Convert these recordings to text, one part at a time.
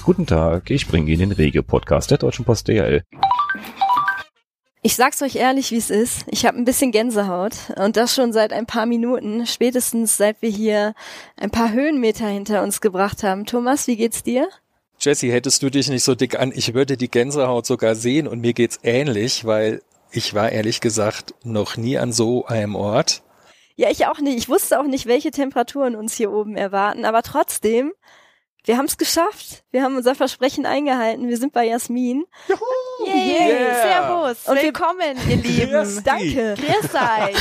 Guten Tag, ich bringe Ihnen den Regio-Podcast der Deutschen Post DHL. Ich sag's euch ehrlich, wie es ist. Ich habe ein bisschen Gänsehaut und das schon seit ein paar Minuten, spätestens seit wir hier ein paar Höhenmeter hinter uns gebracht haben. Thomas, wie geht's dir? Jessie, hättest du dich nicht so dick an, ich würde die Gänsehaut sogar sehen und mir geht's ähnlich, weil ich war ehrlich gesagt noch nie an so einem Ort. Ja, ich auch nicht. Ich wusste auch nicht, welche Temperaturen uns hier oben erwarten, aber trotzdem, wir haben es geschafft. Wir haben unser Versprechen eingehalten. Wir sind bei Jasmin. Juhu! Yeah. Servus, und willkommen, ihr Lieben. Danke. Grüß euch.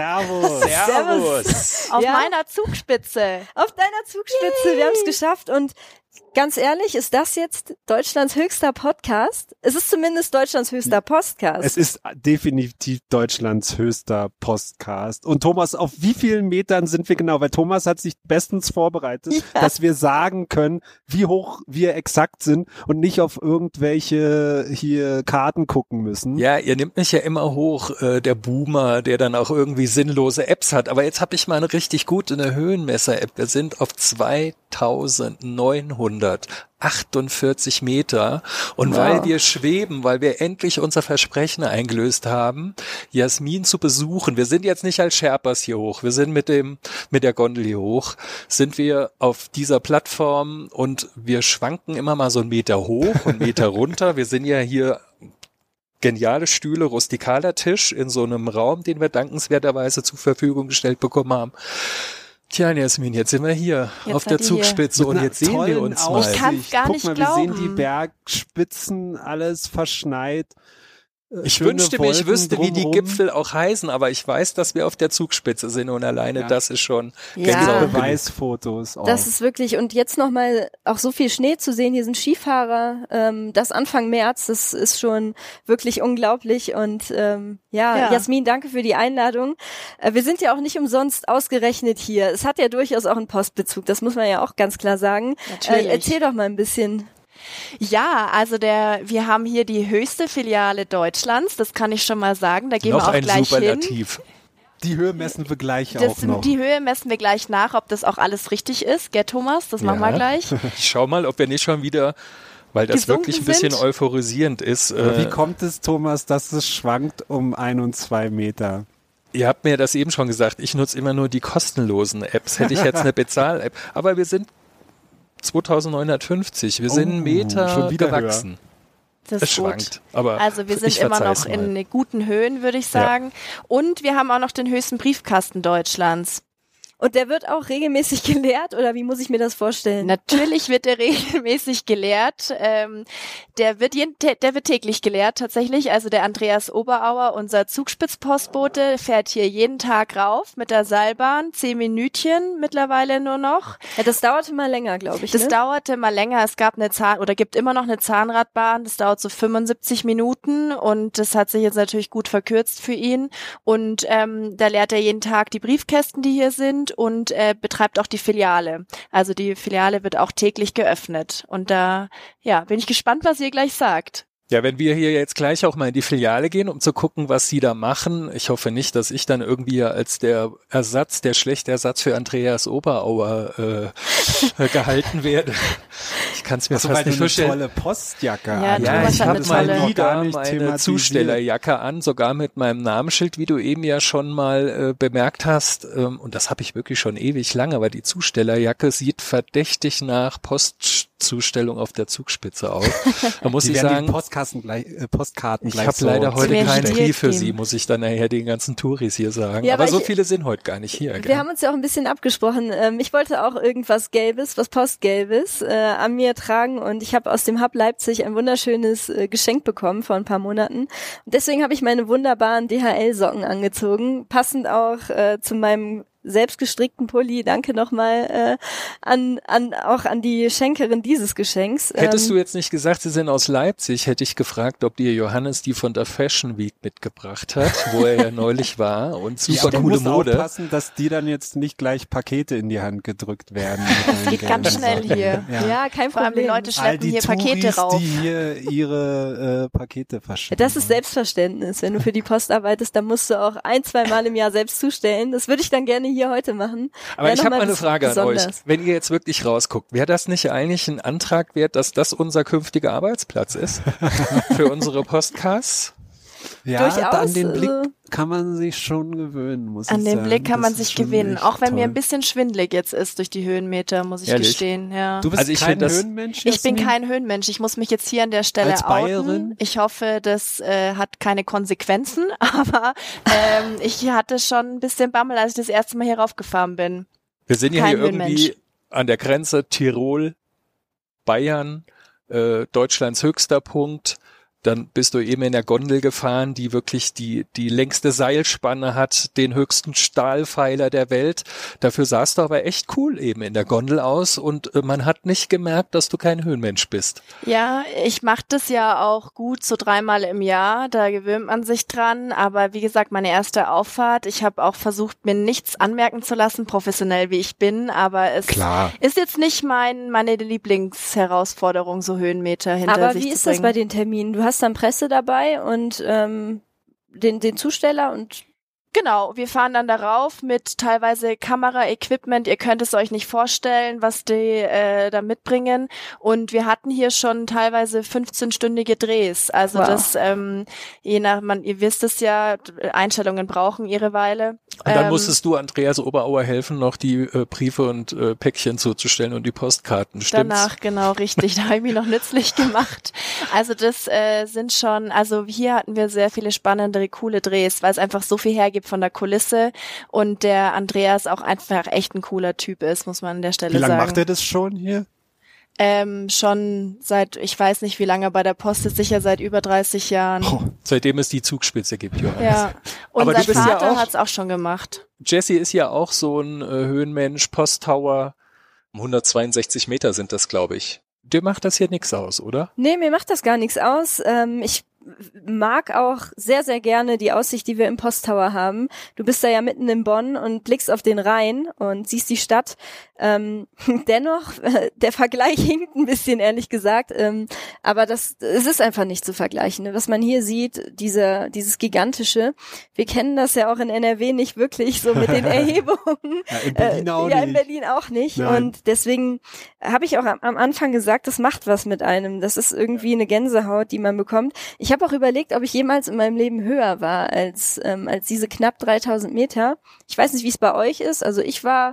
Servus. Auf meiner Zugspitze. Auf deiner Zugspitze. Wir haben es geschafft und ganz ehrlich, ist das jetzt Deutschlands höchster Podcast? Es ist zumindest Deutschlands höchster Podcast. Es ist definitiv Deutschlands höchster Podcast. Und Thomas, auf wie vielen Metern sind wir genau? Weil Thomas hat sich bestens vorbereitet, dass wir sagen können, wie hoch wir exakt sind und nicht auf irgendwelche hier Karten gucken müssen. Ja, ihr nehmt mich ja immer hoch, der Boomer, der dann auch irgendwie sinnlose Apps hat. Aber jetzt habe ich mal eine richtig gute Höhenmesser-App. Wir sind auf 2948 Meter und weil wir schweben, weil wir endlich unser Versprechen eingelöst haben, Jasmin zu besuchen. Wir sind jetzt nicht als Sherpas hier hoch, wir sind mit der Gondel hier hoch, sind wir auf dieser Plattform und wir schwanken immer mal so einen Meter hoch und einen Meter runter. Wir sind ja hier geniale Stühle, rustikaler Tisch in so einem Raum, den wir dankenswerterweise zur Verfügung gestellt bekommen haben. Tja, Jasmin, jetzt sind wir hier jetzt auf der Zugspitze und jetzt sehen wir uns mal. Ich kann es gar nicht glauben. Wir sehen die Bergspitzen, alles verschneit. Ich wünschte mir, ich wüsste, wie die Gipfel auch heißen, aber ich weiß, dass wir auf der Zugspitze sind und alleine das ist schon Beweisfotos auch. Das ist wirklich, und jetzt nochmal auch so viel Schnee zu sehen, hier sind Skifahrer, das Anfang März, das ist schon wirklich unglaublich und Jasmin, danke für die Einladung. Wir sind ja auch nicht umsonst ausgerechnet hier. Es hat ja durchaus auch einen Postbezug, das muss man ja auch ganz klar sagen. Erzähl doch mal ein bisschen. Ja, also wir haben hier die höchste Filiale Deutschlands, das kann ich schon mal sagen, da gehen wir auch gleich Superlativ. hin. Die Höhe messen wir gleich auch noch. Die Höhe messen wir gleich nach, ob das auch alles richtig ist, gell Thomas, das machen wir gleich. Ich schau mal, ob wir nicht schon wieder, weil das gesunken wirklich ein bisschen sind. Euphorisierend ist. Wie kommt es, Thomas, dass es schwankt um 1 und 2 Meter? Ihr habt mir das eben schon gesagt, ich nutze immer nur die kostenlosen Apps, hätte ich jetzt eine Bezahl-App, aber wir sind 2950. Wir sind einen Meter schon wieder gewachsen. Höher. Das es ist schwankt. gut. Aber also wir sind immer noch in guten Höhen, würde ich sagen. Und wir haben auch noch den höchsten Briefkasten Deutschlands. Und der wird auch regelmäßig geleert, oder wie muss ich mir das vorstellen? Natürlich wird der regelmäßig geleert. Der wird täglich geleert tatsächlich. Also der Andreas Oberauer, unser Zugspitzpostbote, fährt hier jeden Tag rauf mit der Seilbahn. 10 Minütchen mittlerweile nur noch. Ja, das dauerte mal länger, glaube ich. Das dauerte mal länger. Es gab gibt immer noch eine Zahnradbahn. Das dauert so 75 Minuten und das hat sich jetzt natürlich gut verkürzt für ihn. Und da leert er jeden Tag die Briefkästen, die hier sind, und betreibt auch die Filiale. Also die Filiale wird auch täglich geöffnet. Und da, bin ich gespannt, was ihr gleich sagt. Ja, wenn wir hier jetzt gleich auch mal in die Filiale gehen, um zu gucken, was sie da machen. Ich hoffe nicht, dass ich dann irgendwie als der schlechte Ersatz für Andreas Oberauer gehalten werde. Ich kann es mir fast nicht vorstellen. Tolle Postjacke an. Ja, ich habe mal wieder meine thematisiert. Zustellerjacke an, sogar mit meinem Namenschild, wie du eben ja schon mal bemerkt hast. Und das habe ich wirklich schon ewig lange, aber die Zustellerjacke sieht verdächtig nach Postzustellung auf der Zugspitze aus. Da muss ich sagen, Postkarten ich gleich habe leider heute keinen Brief für gehen. Sie, muss ich dann nachher den ganzen Touris hier sagen. Ja, aber so viele sind heute gar nicht hier. Wir haben uns ja auch ein bisschen abgesprochen. Ich wollte auch irgendwas Gelbes, was Postgelbes an mir tragen und ich habe aus dem Hub Leipzig ein wunderschönes Geschenk bekommen vor ein paar Monaten. Und deswegen habe ich meine wunderbaren DHL-Socken angezogen, passend auch zu meinem selbstgestrickten Pulli. Danke nochmal auch an die Schenkerin dieses Geschenks. Hättest du jetzt nicht gesagt, sie sind aus Leipzig, hätte ich gefragt, ob dir Johannes die von der Fashion Week mitgebracht hat, wo er ja neulich war und super coole Mode. Aufpassen, dass die dann jetzt nicht gleich Pakete in die Hand gedrückt werden. Das geht ganz schnell hier. Ja, kein Vor allem die Problem. Leute schleppen hier Touris, Pakete rauf. die hier ihre Pakete verschicken. Das ist Selbstverständnis. Wenn du für die Post arbeitest, dann musst du auch 1-2 Mal im Jahr selbst zustellen. Das würde ich dann gerne hier hier heute machen. Aber ich habe mal eine Frage besonders. an euch. Wenn ihr jetzt wirklich rausguckt, wäre das nicht eigentlich ein Antrag wert, dass das unser künftiger Arbeitsplatz ist? Für unsere Podcasts? Ja, Durchaus, an den Blick kann man sich schon gewöhnen, muss ich sagen. An den Blick kann man sich gewinnen, auch wenn toll. mir ein bisschen schwindelig jetzt ist durch die Höhenmeter, muss ich Ehrlich? gestehen. Ja. Du bist Also ich kein find das- Höhenmensch, Ich bin Jasmin? kein Höhenmensch. Ich muss mich jetzt hier an der Stelle Als Bayerin? outen. Ich hoffe, das hat keine Konsequenzen, aber ich hatte schon ein bisschen Bammel, als ich das erste Mal hier raufgefahren bin. Wir sind ja Kein hier irgendwie Höhenmensch. an der Grenze Tirol, Bayern, Deutschlands höchster Punkt. Dann bist du eben in der Gondel gefahren, die wirklich die längste Seilspanne hat, den höchsten Stahlpfeiler der Welt. Dafür sahst du aber echt cool eben in der Gondel aus und man hat nicht gemerkt, dass du kein Höhenmensch bist. Ja, ich mache das ja auch gut so 3-mal im Jahr, da gewöhnt man sich dran, aber wie gesagt, meine erste Auffahrt, ich habe auch versucht, mir nichts anmerken zu lassen, professionell wie ich bin, aber es Klar. ist jetzt nicht meine Lieblingsherausforderung, so Höhenmeter hinter Aber sich wie zu ist das bringen. bei den Terminen? Du hast dann Presse dabei und den Zusteller und Genau, wir fahren dann darauf mit teilweise Kamera-Equipment. Ihr könnt es euch nicht vorstellen, was die da mitbringen. Und wir hatten hier schon teilweise 15-stündige Drehs. Also Wow. das, ihr wisst es ja, Einstellungen brauchen ihre Weile. Und dann musstest du Andreas Oberauer helfen, noch die Briefe und Päckchen zuzustellen und die Postkarten, stimmt's? Danach, genau, richtig. Da habe ich mich noch nützlich gemacht. Also das sind schon, also hier hatten wir sehr viele spannende, coole Drehs, weil es einfach so viel hergibt von der Kulisse und der Andreas auch einfach echt ein cooler Typ ist, muss man an der Stelle Wie lange sagen. macht er das schon hier? Schon seit, ich weiß nicht wie lange, bei der Post ist sicher seit über 30 Jahren. Seitdem es die Zugspitze gibt, Johannes. Ja. Und Aber du sein bist ja Vater auch- hat's auch schon gemacht. Jesse ist ja auch so ein Höhenmensch, Posttower. 162 Meter sind das, glaube ich. Dir macht das hier nix aus, oder? nee, mir macht das gar nichts aus. Ich mag auch sehr, sehr gerne die Aussicht, die wir im Posttower haben. Du bist da ja mitten in Bonn und blickst auf den Rhein und siehst die Stadt. Dennoch, der Vergleich hinkt ein bisschen, ehrlich gesagt. Aber es ist einfach nicht zu vergleichen. Was man hier sieht, dieses Gigantische. Wir kennen das ja auch in NRW nicht wirklich, so mit den Erhebungen. Ja, in Berlin auch Ja, nicht. in Berlin auch nicht. Nein. Und deswegen habe ich auch am Anfang gesagt, das macht was mit einem. Das ist irgendwie eine Gänsehaut, die man bekommt. Ich habe auch überlegt, ob ich jemals in meinem Leben höher war als diese knapp 3000 Meter. Ich weiß nicht, wie es bei euch ist. Also ich war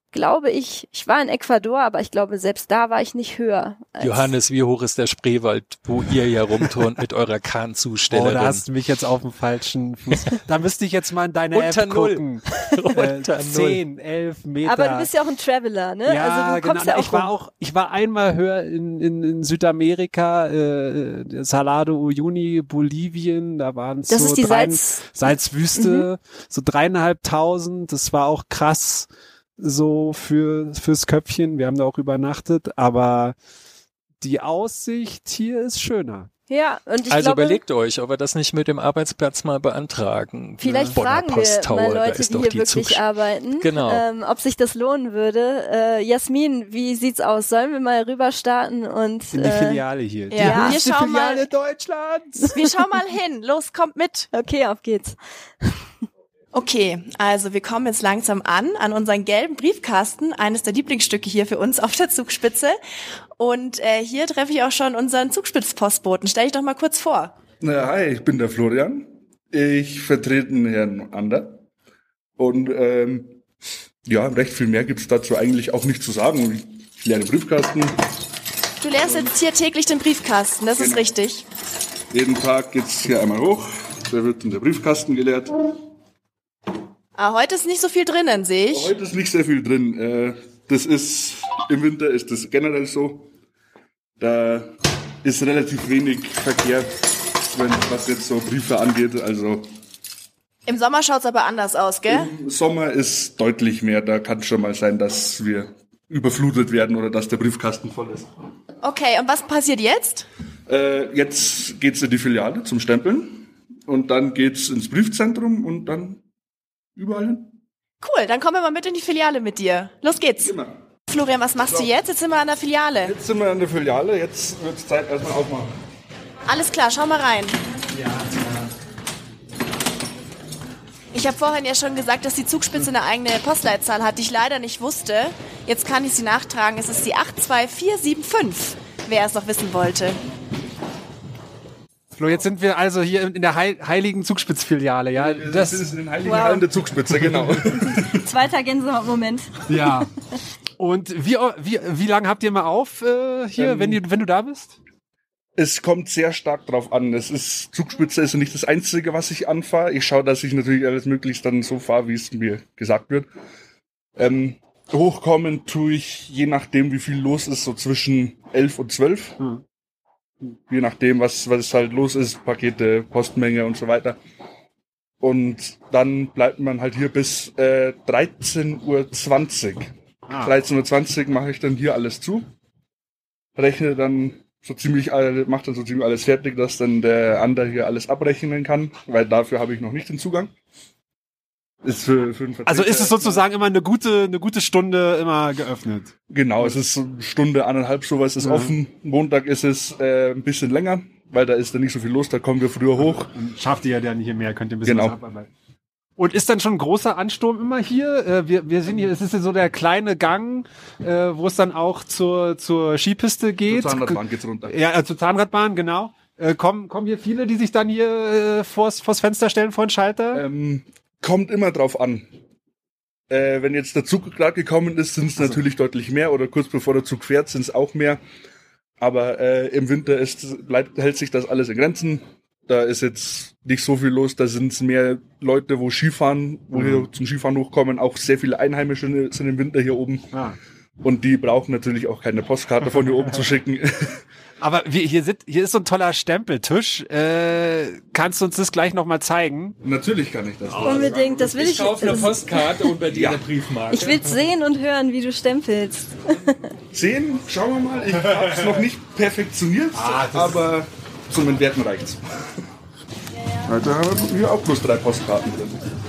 in Ecuador, aber ich glaube, selbst da war ich nicht höher. Johannes, wie hoch ist der Spreewald, wo ihr hier rumturnt mit eurer Kahnzustellerin? Oh, da hast du mich jetzt auf dem falschen Fuß. Da müsste ich jetzt mal in deine Unter App Null. gucken. Unter 10, 11 Meter. Aber du bist ja auch ein Traveler, ne? Ja, also du kommst genau. ja auch rum. Ich war einmal höher in Südamerika, Salado Uyuni, Bolivien, da waren es Das so ist die Salzwüste, so 3.500, das war auch krass so fürs Köpfchen, wir haben da auch übernachtet, aber die Aussicht hier ist schöner. Ja, und ich Also glaube, überlegt euch, ob wir das nicht mit dem Arbeitsplatz mal beantragen. vielleicht Bonner fragen wir Posttower, mal da Leute, ist die doch hier die wirklich arbeiten, Genau. ob sich das lohnen würde. Jasmin, wie sieht's aus? Sollen wir mal rüber starten und In die Filiale hier. ja. Die Wir höchste schauen mal- Filiale Deutschlands. Wir schauen mal hin. Los, kommt mit. okay, auf geht's. Okay, also wir kommen jetzt langsam an unseren gelben Briefkasten, eines der Lieblingsstücke hier für uns auf der Zugspitze. Und hier treffe ich auch schon unseren Zugspitzpostboten. Stell dich doch mal kurz vor. Na, hi, ich bin der Florian. Ich vertrete den Herrn Ander. Und ja, recht viel mehr gibt's dazu eigentlich auch nicht zu sagen. Ich lerne Briefkasten. Du leerst jetzt hier täglich den Briefkasten, das ist Genau. richtig. Jeden Tag geht's hier einmal hoch. Da wird in der Briefkasten geleert. Ah, heute ist nicht so viel drinnen, sehe ich. Heute ist nicht sehr viel drin. Das ist, im Winter ist das generell so. Da ist relativ wenig Verkehr, was jetzt so Briefe angeht. Also Im Sommer schaut's aber anders aus, gell? im Sommer ist deutlich mehr. Da kann schon mal sein, dass wir überflutet werden oder dass der Briefkasten voll ist. Okay, und was passiert jetzt? Jetzt geht's in die Filiale zum Stempeln und dann geht's ins Briefzentrum und dann überall hin. Cool, dann kommen wir mal mit in die Filiale mit dir. Los geht's. Immer. Florian, was machst du jetzt? Jetzt sind wir an der Filiale. Jetzt sind wir an der Filiale, jetzt wird's Zeit, erstmal aufmachen. Alles klar, schau mal rein. Ich habe vorhin ja schon gesagt, dass die Zugspitze eine eigene Postleitzahl hat, die ich leider nicht wusste. Jetzt kann ich sie nachtragen. Es ist die 82475, wer es noch wissen wollte. Flo, jetzt sind wir also hier in der heiligen Zugspitzfiliale, ja? Das ist in den heiligen Hallen der Zugspitze, genau. Zweiter Gänsehautmoment. Ja. Und wie lange habt ihr mal auf hier, wenn du da bist? Es kommt sehr stark drauf an. Zugspitze ist nicht das Einzige, was ich anfahre. Ich schaue, dass ich natürlich alles möglichst dann so fahre, wie es mir gesagt wird. Hochkommen tue ich, je nachdem, wie viel los ist, so zwischen 11 und 12. Je nachdem, was halt los ist, Pakete, Postmenge und so weiter. Und dann bleibt man halt hier bis 13:20 Uhr. 13:20 Uhr mache ich dann hier alles zu. Rechne dann macht dann so ziemlich alles fertig, dass dann der andere hier alles abrechnen kann, weil dafür habe ich noch nicht den Zugang. Ist für einen Vertreter, also ist es sozusagen immer eine gute Stunde immer geöffnet? Genau, es ist so eine Stunde, 1,5 sowas ist offen. Montag ist es ein bisschen länger, weil da ist dann nicht so viel los, da kommen wir früher hoch. Schafft ihr ja dann hier mehr, könnt ihr ein bisschen was abarbeiten. Und ist dann schon ein großer Ansturm immer hier? Wir sind hier, es ist ja so der kleine Gang, wo es dann auch zur Skipiste geht. Zur Zahnradbahn geht's runter. Ja, zur Zahnradbahn, genau. Kommen hier viele, die sich dann hier vors Fenster stellen vor den Schalter? Kommt immer drauf an. Wenn jetzt der Zug gerade gekommen ist, sind es natürlich deutlich mehr, oder kurz bevor der Zug fährt, sind es auch mehr. Aber im Winter hält sich das alles in Grenzen. Da ist jetzt nicht so viel los, da sind es mehr Leute, wo Skifahren, hier zum Skifahren hochkommen, auch sehr viele Einheimische sind im Winter hier oben. Und die brauchen natürlich auch keine Postkarte von hier oben zu schicken. Aber hier ist so ein toller Stempeltisch. Kannst du uns das gleich nochmal zeigen? Natürlich kann ich das. Unbedingt, das will ich. Ich kaufe eine Postkarte und bei dir eine Briefmarke. Ich will's sehen und hören, wie du stempelst. Sehen, schauen wir mal. Ich habe es noch nicht perfektioniert, aber zum Entwerten reicht's. Da haben wir hier auch bloß 3 Postkarten drin.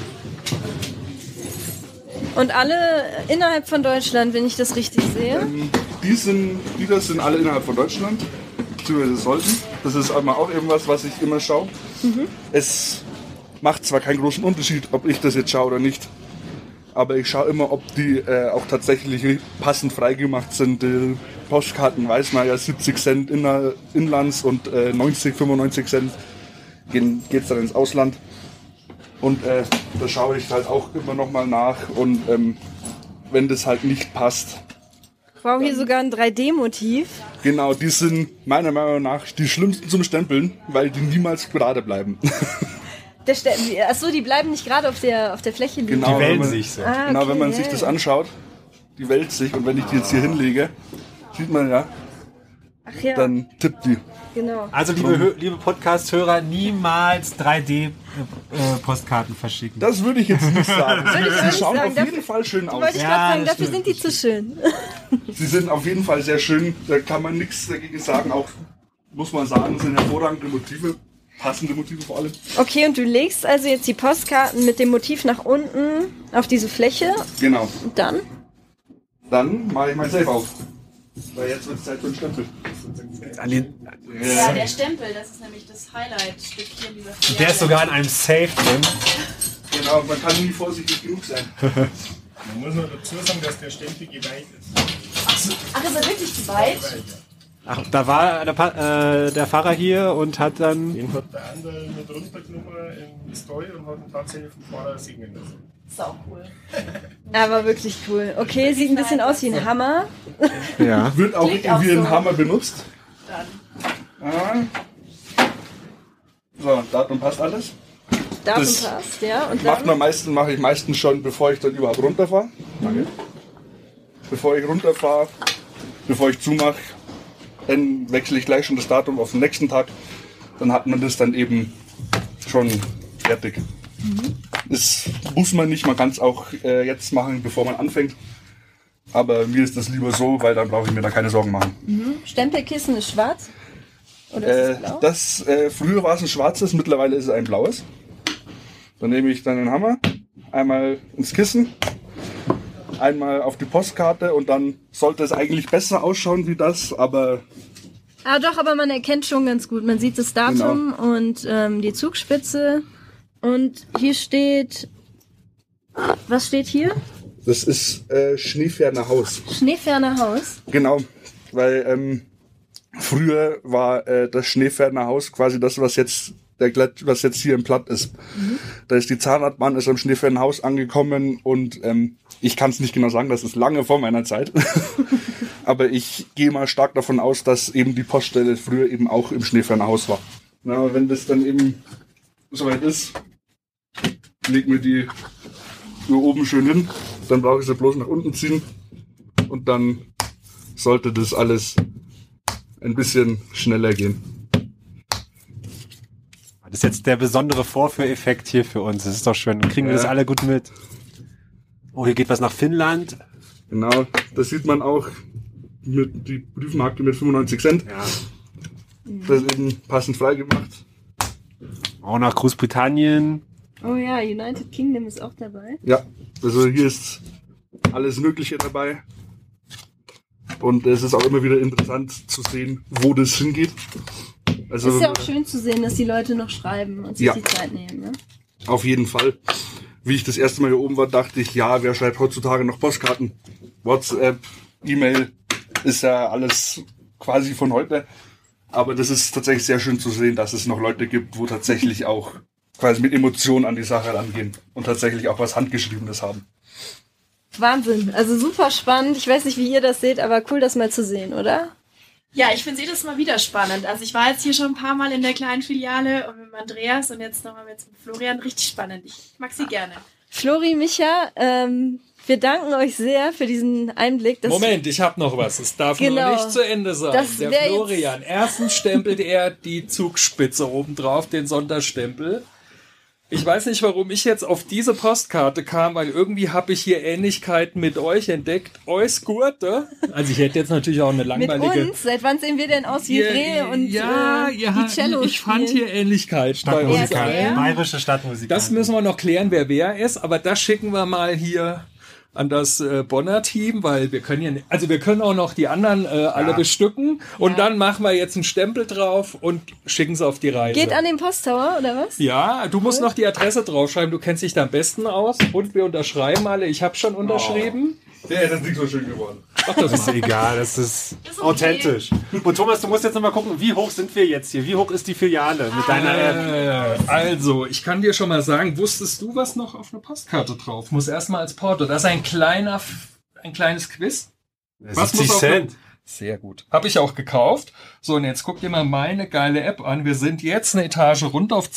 Und alle innerhalb von Deutschland, wenn ich das richtig sehe? Die sind alle innerhalb von Deutschland. Beziehungsweise sollten. Das ist einmal auch irgendwas, was ich immer schaue. Es macht zwar keinen großen Unterschied, ob ich das jetzt schaue oder nicht. Aber ich schaue immer, ob die auch tatsächlich passend freigemacht sind. Die Postkarten weiß man ja, 70 Cent Inlands und 95 Cent geht's dann ins Ausland. Und da schaue ich halt auch immer noch mal nach. Und wenn das halt nicht passt. Wow, hier sogar ein 3D-Motiv. Genau, die sind meiner Meinung nach die schlimmsten zum Stempeln, weil die niemals gerade bleiben. Achso, die bleiben nicht gerade auf der Fläche liegen. Genau, die wälzen sich so. Genau, wenn man sich das anschaut, die wälzt sich. Und wenn ich die jetzt hier hinlege, sieht man ja, dann tippt die. Genau. Also liebe Podcast-Hörer, niemals 3D-Postkarten verschicken. Das würde ich jetzt nicht sagen. Sie schauen auf jeden dafür, Fall schön aus. Wollte ich gerade sagen, dafür sind die zu schön. Sie sind auf jeden Fall sehr schön. Da kann man nichts dagegen sagen. Auch, muss man sagen, sind hervorragende Motive. Passende Motive vor allem. Okay, und du legst also jetzt die Postkarten mit dem Motiv nach unten auf diese Fläche. Genau. Und dann? Dann mache ich mein Safe auf. Weil jetzt wird es Zeit für einen Stempel. Ja, der Stempel, das ist nämlich das Highlight-Stück hier in dieser Filiale. Der ist sogar in einem Safe drin. Genau, man kann nie vorsichtig genug sein. Man muss nur dazu sagen, dass der Stempel geweiht ist. Ach, ist er wirklich zu weit? Ach, da war der Fahrer hier und hat dann... Den hat der andere mit runtergenommen im Stall und hat ihn tatsächlich vom Fahrer signen lassen. Sau cool. Aber wirklich cool. Okay, sieht ein bisschen aus wie ein Hammer. Ja. Wird auch Klingt irgendwie auch so. ein Hammer benutzt. Dann. So, Datum passt alles. Datum Das passt, ja. Und dann? Mache ich meistens schon, bevor ich dann überhaupt runterfahre. Bevor ich runterfahre, bevor ich zumache, dann wechsle ich gleich schon das Datum auf den nächsten Tag. Dann hat man das dann eben schon fertig. Das muss man nicht, man kann es auch jetzt machen, bevor man anfängt. Aber mir ist das lieber so, weil dann brauche ich mir da keine Sorgen machen. Stempelkissen ist schwarz? Oder ist es blau? Früher war es ein schwarzes, mittlerweile ist es ein blaues. Dann nehme ich dann den Hammer, einmal ins Kissen, einmal auf die Postkarte und dann sollte es eigentlich besser ausschauen wie das, aber... Ah doch, aber man erkennt schon ganz gut. Man sieht das Datum und die Zugspitze. Und hier steht, was steht hier? Das ist Schneeferner Haus. Schneeferner Haus? Genau, weil früher war das Schneeferner Haus quasi das, was jetzt hier im Platt ist. Da ist die Zahnradbahn ist am Schneeferner Haus angekommen und ich kann es nicht genau sagen, das ist lange vor meiner Zeit. Aber ich gehe mal stark davon aus, dass eben die Poststelle früher eben auch im Schneeferner Haus war. Na, aber wenn das dann eben soweit ist, legen wir die nur oben schön hin, dann brauche ich sie bloß nach unten ziehen und dann sollte das alles ein bisschen schneller gehen. Das ist jetzt der besondere Vorführeffekt hier für uns. Das ist doch schön. Dann kriegen wir das alle gut mit. Oh, hier geht was nach Finnland. Genau, das sieht man auch mit die Briefmarke mit 95 Cent. Ja. Das ist eben passend freigemacht. Auch nach Großbritannien. Oh ja, United Kingdom ist auch dabei. Ja, also hier ist alles Mögliche dabei. Und es ist auch immer wieder interessant zu sehen, wo das hingeht. Also, ist ja auch schön zu sehen, dass die Leute noch schreiben und sich die Zeit nehmen. Ne? Auf jeden Fall. Wie ich das erste Mal hier oben war, dachte ich, ja, wer schreibt heutzutage noch Postkarten? WhatsApp, E-Mail, ist ja alles quasi von heute. Aber das ist tatsächlich sehr schön zu sehen, dass es noch Leute gibt, wo tatsächlich auch quasi mit Emotionen an die Sache rangehen und tatsächlich auch was Handgeschriebenes haben. Wahnsinn, also super spannend. Ich weiß nicht, wie ihr das seht, aber cool, das mal zu sehen, oder? Ja, ich finde jedes Mal wieder spannend. Also ich war jetzt hier schon ein paar Mal in der kleinen Filiale und mit Andreas und jetzt nochmal mit Florian. Richtig spannend. Ich mag sie gerne. Flori, Micha, wir danken euch sehr für diesen Einblick. Moment, ich habe noch was. Es darf noch nicht zu Ende sein. Der Florian, erstens stempelt er die Zugspitze oben drauf, den Sonderstempel. Ich weiß nicht, warum ich jetzt auf diese Postkarte kam, weil irgendwie habe ich hier Ähnlichkeiten mit euch entdeckt. Eus Gurte. Also ich hätte jetzt natürlich auch eine langweilige... Mit uns? Seit wann sehen wir denn aus wie Reh und die Cello ich fand hier Ähnlichkeiten. Stadtmusiker, bayerische Stadtmusiker. Das müssen wir noch klären, wer ist, aber das schicken wir mal hier an das Bonner Team, weil wir können ja, also wir können auch noch die anderen alle bestücken und dann machen wir jetzt einen Stempel drauf und schicken es auf die Reise. Geht an den Posttower oder was? Ja, du musst noch die Adresse draufschreiben, du kennst dich da am besten aus und wir unterschreiben alle. Ich habe schon unterschrieben. Der ist nicht so schön geworden. Ach, das ist egal, das ist authentisch. Und Thomas, du musst jetzt nochmal gucken, wie hoch sind wir jetzt hier? Wie hoch ist die Filiale mit deiner App? Also, ich kann dir schon mal sagen, wusstest du, was noch auf einer Postkarte drauf muss? Erstmal als Porto. Das ist ein kleines Quiz. 70 Cent. Sehr gut. Habe ich auch gekauft. So, und jetzt guck dir mal meine geile App an. Wir sind jetzt eine Etage runter auf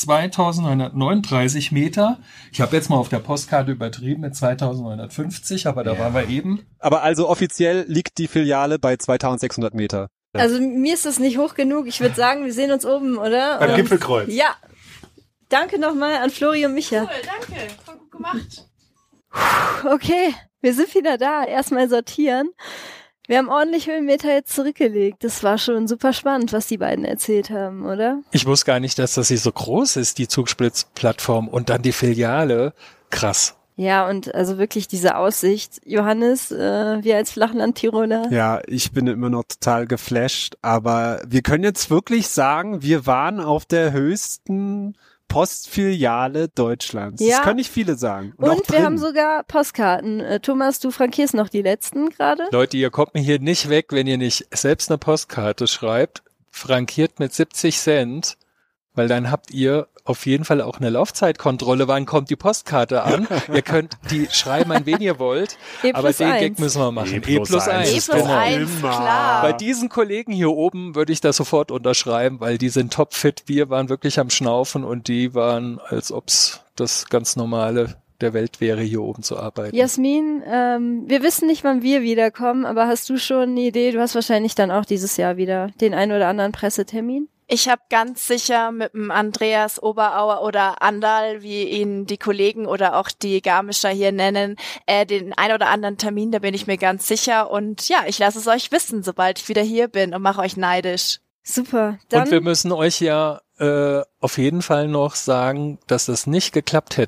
2939 Meter. Ich habe jetzt mal auf der Postkarte übertrieben mit 2950, aber da waren wir eben. Aber also offiziell liegt die Filiale bei 2600 Meter. Also mir ist das nicht hoch genug. Ich würde sagen, wir sehen uns oben, oder? Beim Gipfelkreuz. Ja. Danke nochmal an Flori und Micha. Cool, danke. Voll gut gemacht. Okay, wir sind wieder da. Erstmal sortieren. Wir haben ordentlich Höhenmeter jetzt zurückgelegt. Das war schon super spannend, was die beiden erzählt haben, oder? Ich wusste gar nicht, dass das hier so groß ist, die Zugspitzplattform und dann die Filiale. Krass. Ja, und also wirklich diese Aussicht. Johannes, wir als Flachland-Tiroler. Ja, ich bin immer noch total geflasht, aber wir können jetzt wirklich sagen, wir waren auf der höchsten Postfiliale Deutschlands. Ja. Das können nicht viele sagen. Und wir haben sogar Postkarten. Thomas, du frankierst noch die letzten gerade? Leute, ihr kommt mir hier nicht weg, wenn ihr nicht selbst eine Postkarte schreibt. Frankiert mit 70 Cent, weil dann habt ihr auf jeden Fall auch eine Laufzeitkontrolle. Wann kommt die Postkarte an? Ihr könnt die schreiben, an wen ihr wollt. aber den Gag müssen wir machen. E+1. Klar. Bei diesen Kollegen hier oben würde ich das sofort unterschreiben, weil die sind topfit. Wir waren wirklich am Schnaufen und die waren, als ob's das ganz normale der Welt wäre, hier oben zu arbeiten. Jasmin, wir wissen nicht, wann wir wiederkommen, aber hast du schon eine Idee? Du hast wahrscheinlich dann auch dieses Jahr wieder den ein oder anderen Pressetermin? Ich habe ganz sicher mit dem Andreas Oberauer oder Andal, wie ihn die Kollegen oder auch die Garmischer hier nennen, den ein oder anderen Termin, da bin ich mir ganz sicher. Und ja, ich lasse es euch wissen, sobald ich wieder hier bin und mache euch neidisch. Super. Dann und wir müssen euch ja auf jeden Fall noch sagen, dass das nicht geklappt hätte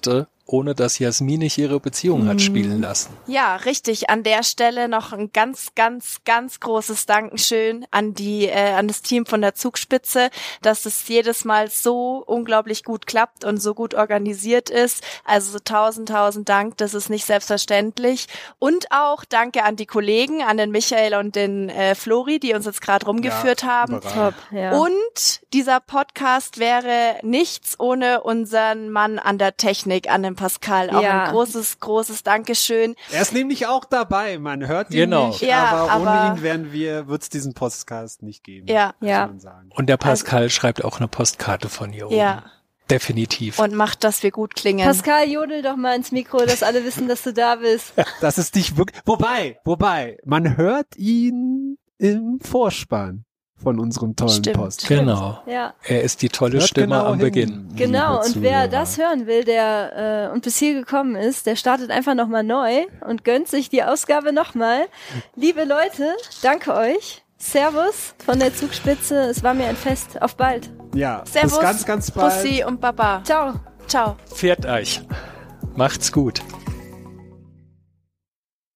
ohne dass Jasmin nicht ihre Beziehung hat spielen lassen. Ja, richtig. An der Stelle noch ein ganz, ganz, ganz großes Dankeschön an das Team von der Zugspitze, dass es jedes Mal so unglaublich gut klappt und so gut organisiert ist. Also 1000 Dank, das ist nicht selbstverständlich. Und auch danke an die Kollegen, an den Michael und den Flori, die uns jetzt gerade rumgeführt haben. Top, ja. Und dieser Podcast wäre nichts ohne unseren Mann an der Technik, an den Pascal. Auch ein großes, großes Dankeschön. Er ist nämlich auch dabei, man hört ihn nicht, aber ohne ihn wird es diesen Podcast nicht geben. Ja. Muss man sagen. Und der Pascal schreibt auch eine Postkarte von hier oben. Ja. Definitiv. Und macht, dass wir gut klingen. Pascal, jodel doch mal ins Mikro, dass alle wissen, dass du da bist. Das ist dich wirklich, wobei, man hört ihn im Vorspann von unserem tollen Post. Genau. Ja. Er ist die tolle Stimme am Beginn. Genau, und wer das hören will, der und bis hier gekommen ist, der startet einfach nochmal neu und gönnt sich die Ausgabe nochmal. Liebe Leute, danke euch. Servus von der Zugspitze. Es war mir ein Fest. Auf bald. Ja, Servus, bis ganz, ganz bald. Bussi und Baba. Ciao. Ciao. Pfiat euch. Macht's gut.